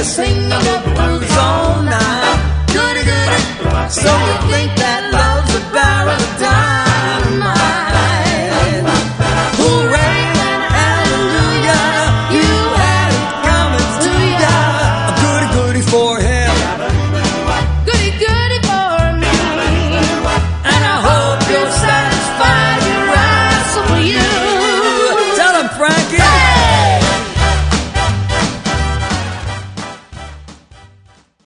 singing the blues all night. Goody, goody, so you think